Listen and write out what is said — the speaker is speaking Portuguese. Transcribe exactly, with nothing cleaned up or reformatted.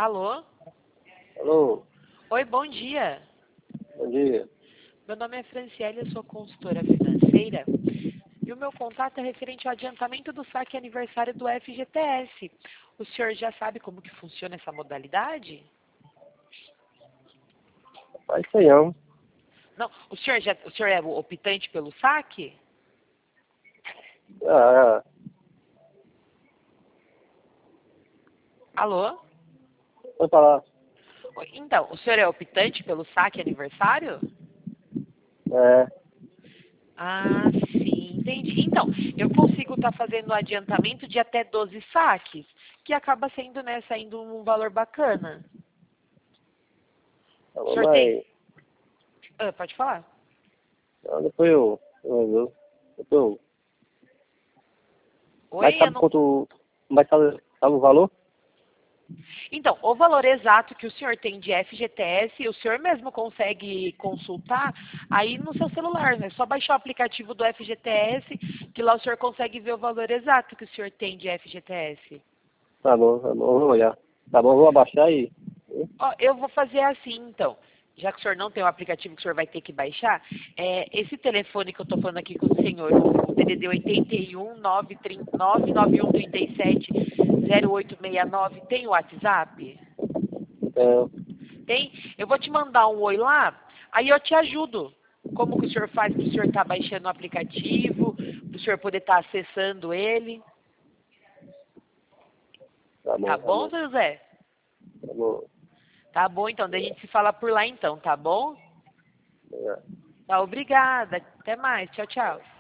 Alô? Alô, Oi, bom dia. bom dia. Meu nome é Franciele, eu sou consultora financeira e o meu contato é referente ao adiantamento do saque aniversário do F G T S. O senhor já sabe como que funciona essa modalidade? Faz sei não. Não, o senhor, já, o senhor é o optante pelo saque? Ah, Alô? vou falar. Oi, então, o senhor é optante pelo saque aniversário? É, Ah, sim, entendi. Então, eu consigo estar fazendo um adiantamento de até doze saques, que acaba sendo, né, saindo um valor bacana. tá O bom, senhor tem... mas Ah, pode falar. não, depois eu, eu, eu, depois eu, mas Oi, eu sabe não... quanto, mas sabe, sabe o valor? Então, o valor exato que o senhor tem de F G T S, o senhor mesmo consegue consultar aí no seu celular, né? É só baixar o aplicativo do F G T S, que lá o senhor consegue ver o valor exato que o senhor tem de F G T S. Tá bom, tá bom, eu vou olhar. Tá bom, eu vou abaixar e... Ó, eu vou fazer assim, então. Já que o senhor não tem o aplicativo que o senhor vai ter que baixar, é, esse telefone que eu estou falando aqui com o senhor, o D D D oitenta e um, nove nove um três sete, zero oito seis nove, tem o WhatsApp? É, Tem? Eu vou te mandar um oi lá, aí eu te ajudo. Como que o senhor faz para o senhor estar baixando o aplicativo, para o senhor poder estar acessando ele. tá Tá bom, tá bom, bom, seu José? tá bom. Tá bom, então, daí a gente se fala por lá então, tá bom? É. Tá, obrigada. Até mais. Tchau, tchau.